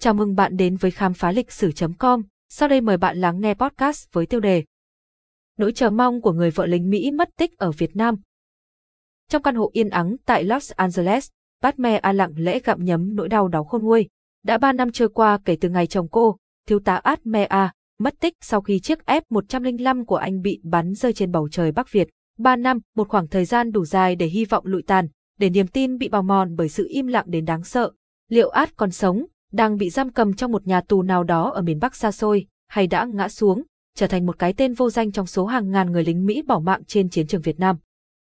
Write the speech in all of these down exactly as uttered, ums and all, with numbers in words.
Chào mừng bạn đến với khám phá lịch sử chấm com. Sau đây mời bạn lắng nghe podcast với tiêu đề Nỗi chờ mong của người vợ lính Mỹ mất tích ở Việt Nam. Trong căn hộ yên ắng tại Los Angeles, Pat Mea lặng lẽ gặm nhấm nỗi đau đáu khôn nguôi. Đã ba năm trôi qua kể từ ngày chồng cô, thiếu tá Pat Mea, mất tích sau khi chiếc F một không năm của anh bị bắn rơi trên bầu trời Bắc Việt. Ba năm, một khoảng thời gian đủ dài để hy vọng lụi tàn, để niềm tin bị bào mòn bởi sự im lặng đến đáng sợ. Liệu Pat còn sống, đang bị giam cầm trong một nhà tù nào đó ở miền Bắc xa xôi, hay đã ngã xuống, trở thành một cái tên vô danh trong số hàng ngàn người lính Mỹ bỏ mạng trên chiến trường Việt Nam.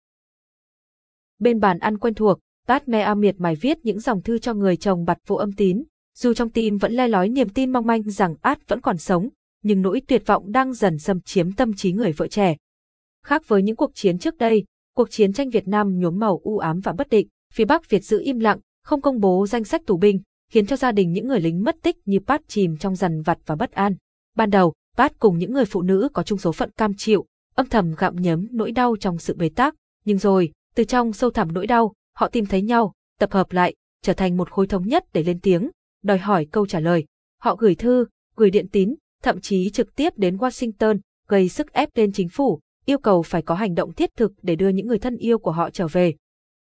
Bên bàn ăn quen thuộc, Pat Mea miệt mài viết những dòng thư cho người chồng bặt vô âm tín. Dù trong tim vẫn le lói niềm tin mong manh rằng Pat vẫn còn sống, nhưng nỗi tuyệt vọng đang dần xâm chiếm tâm trí người vợ trẻ. Khác với những cuộc chiến trước đây, cuộc chiến tranh Việt Nam nhuốm màu u ám và bất định. Phía Bắc Việt giữ im lặng, không công bố danh sách tù binh, khiến cho gia đình những người lính mất tích như Pat chìm trong dằn vặt và bất an. Ban đầu, Pat cùng những người phụ nữ có chung số phận cam chịu, âm thầm gặm nhấm nỗi đau trong sự bế tắc, nhưng rồi, từ trong sâu thẳm nỗi đau, họ tìm thấy nhau, tập hợp lại, trở thành một khối thống nhất để lên tiếng, đòi hỏi câu trả lời. Họ gửi thư, gửi điện tín, thậm chí trực tiếp đến Washington, gây sức ép lên chính phủ, yêu cầu phải có hành động thiết thực để đưa những người thân yêu của họ trở về.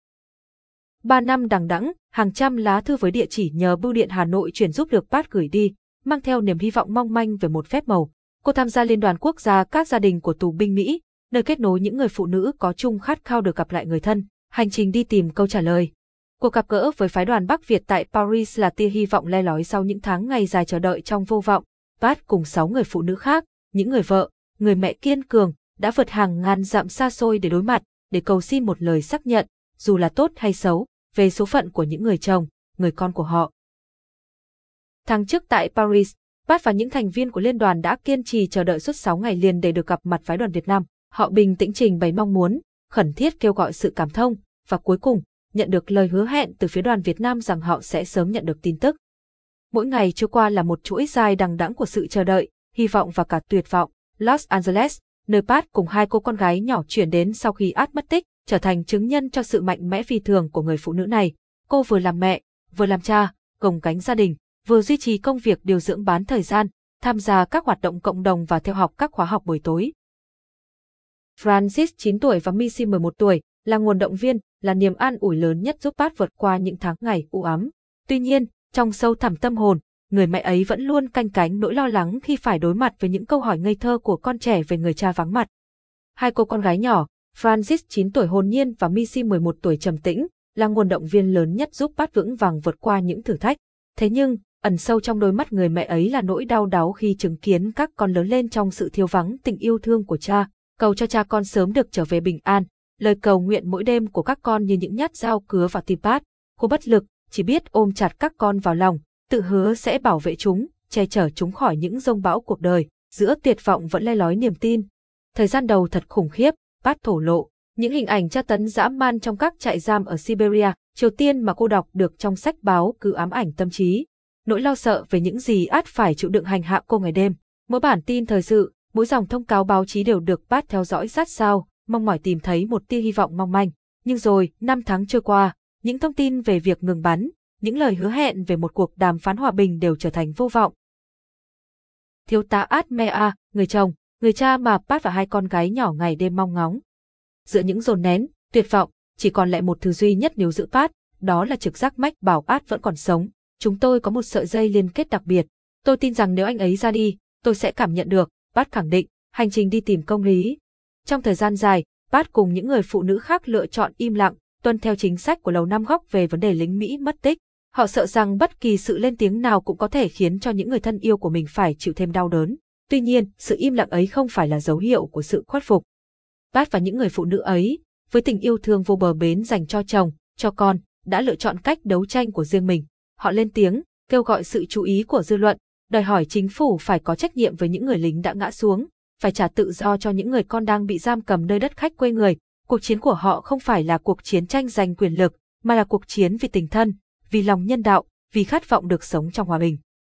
Ba năm đằng đẵng, hàng trăm lá thư với địa chỉ nhờ bưu điện Hà Nội chuyển giúp được Pat gửi đi, mang theo niềm hy vọng mong manh về một phép màu. Cô tham gia Liên đoàn Quốc gia các gia đình của tù binh Mỹ, nơi kết nối những người phụ nữ có chung khát khao được gặp lại người thân, hành trình đi tìm câu trả lời. Cuộc gặp gỡ với phái đoàn Bắc Việt tại Paris là tia hy vọng le lói sau những tháng ngày dài chờ đợi trong vô vọng. Pat cùng sáu người phụ nữ khác, những người vợ, người mẹ kiên cường, đã vượt hàng ngàn dặm xa xôi để đối mặt, để cầu xin một lời xác nhận, dù là tốt hay xấu, về số phận của những người chồng, người con của họ. Tháng trước tại Paris, Pat và những thành viên của liên đoàn đã kiên trì chờ đợi suốt sáu ngày liền để được gặp mặt phái đoàn Việt Nam. Họ bình tĩnh trình bày mong muốn, khẩn thiết kêu gọi sự cảm thông, và cuối cùng, nhận được lời hứa hẹn từ phía đoàn Việt Nam rằng họ sẽ sớm nhận được tin tức. Mỗi ngày trôi qua là một chuỗi dài đằng đẵng của sự chờ đợi, hy vọng và cả tuyệt vọng. Los Angeles, nơi Pat cùng hai cô con gái nhỏ chuyển đến sau khi Pat mất tích, trở thành chứng nhân cho sự mạnh mẽ phi thường của người phụ nữ này. Cô vừa làm mẹ, vừa làm cha, gồng gánh gia đình, vừa duy trì công việc điều dưỡng bán thời gian, tham gia các hoạt động cộng đồng và theo học các khóa học buổi tối. Francis chín tuổi và Missy mười một tuổi là nguồn động viên, là niềm an ủi lớn nhất giúp Pat vượt qua những tháng ngày u ám. Tuy nhiên, trong sâu thẳm tâm hồn, người mẹ ấy vẫn luôn canh cánh nỗi lo lắng khi phải đối mặt với những câu hỏi ngây thơ của con trẻ về người cha vắng mặt. Hai cô con gái nhỏ, Francis chín tuổi hồn nhiên và Missy mười một tuổi trầm tĩnh, là nguồn động viên lớn nhất giúp Pat vững vàng vượt qua những thử thách. Thế nhưng, ẩn sâu trong đôi mắt người mẹ ấy là nỗi đau đáu khi chứng kiến các con lớn lên trong sự thiếu vắng tình yêu thương của cha, cầu cho cha con sớm được trở về bình an. Lời cầu nguyện mỗi đêm của các con như những nhát dao cứa vào tim Pat. Cô bất lực, chỉ biết ôm chặt các con vào lòng, tự hứa sẽ bảo vệ chúng, che chở chúng khỏi những giông bão cuộc đời. Giữa tuyệt vọng vẫn le lói niềm tin. Thời gian đầu thật khủng khiếp, Pat thổ lộ những hình ảnh tra tấn dã man trong các trại giam ở Siberia, Triều Tiên mà cô đọc được trong sách báo cứ ám ảnh tâm trí. Nỗi lo sợ về những gì Pat phải chịu đựng hành hạ cô ngày đêm. Mỗi bản tin thời sự, mỗi dòng thông cáo báo chí đều được Pat theo dõi sát sao, mong mỏi tìm thấy một tia hy vọng mong manh. Nhưng rồi, năm tháng trôi qua, những thông tin về việc ngừng bắn, những lời hứa hẹn về một cuộc đàm phán hòa bình đều trở thành vô vọng. Thiếu tá Pat Mea, người chồng, người cha mà Pat và hai con gái nhỏ ngày đêm mong ngóng. Giữa những dồn nén, tuyệt vọng, chỉ còn lại một thứ duy nhất níu giữ Pat, đó là trực giác mách bảo Pat vẫn còn sống. Chúng tôi có một sợi dây liên kết đặc biệt. Tôi tin rằng nếu anh ấy ra đi, tôi sẽ cảm nhận được, Pat khẳng định, hành trình đi tìm công lý. Trong thời gian dài, Pat cùng những người phụ nữ khác lựa chọn im lặng, tuân theo chính sách của Lầu Năm Góc về vấn đề lính Mỹ mất tích. Họ sợ rằng bất kỳ sự lên tiếng nào cũng có thể khiến cho những người thân yêu của mình phải chịu thêm đau đớn. Tuy nhiên, sự im lặng ấy không phải là dấu hiệu của sự khuất phục. Pat và những người phụ nữ ấy, với tình yêu thương vô bờ bến dành cho chồng, cho con, đã lựa chọn cách đấu tranh của riêng mình. Họ lên tiếng, kêu gọi sự chú ý của dư luận, đòi hỏi chính phủ phải có trách nhiệm với những người lính đã ngã xuống, phải trả tự do cho những người con đang bị giam cầm nơi đất khách quê người. Cuộc chiến của họ không phải là cuộc chiến tranh giành quyền lực, mà là cuộc chiến vì tình thân, vì lòng nhân đạo, vì khát vọng được sống trong hòa bình.